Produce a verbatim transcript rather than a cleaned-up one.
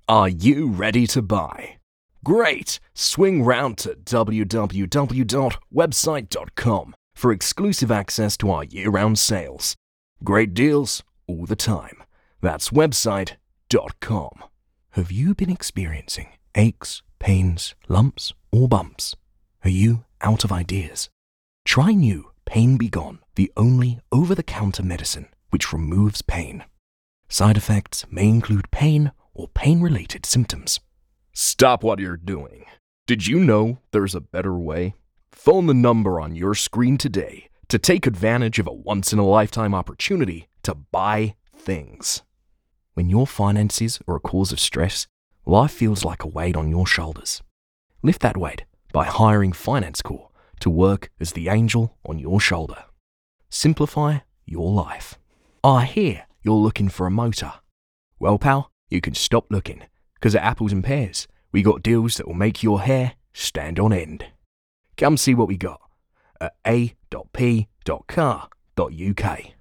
Are you ready to buy? Great! Swing round to w w w dot website dot com for exclusive access to our year-round sales. Great deals all the time. That's website dot com. Have you been experiencing aches, pains, lumps, or bumps? Are you out of ideas? Try new Pain Be Gone, the only over-the-counter medicine which removes pain. Side effects may include pain or pain-related symptoms. Stop what you're doing. Did you know there's a better way? Phone the number on your screen today to take advantage of a once-in-a-lifetime opportunity to buy things. When your finances are a cause of stress, life feels like a weight on your shoulders. Lift that weight by hiring FinanceCore to work as the angel on your shoulder. Simplify your life. I hear you're looking for a motor. Well, pal, you can stop looking, because at Apples and Pears, we got deals that will make your hair stand on end. Come see what we got at a dot p dot car dot u k.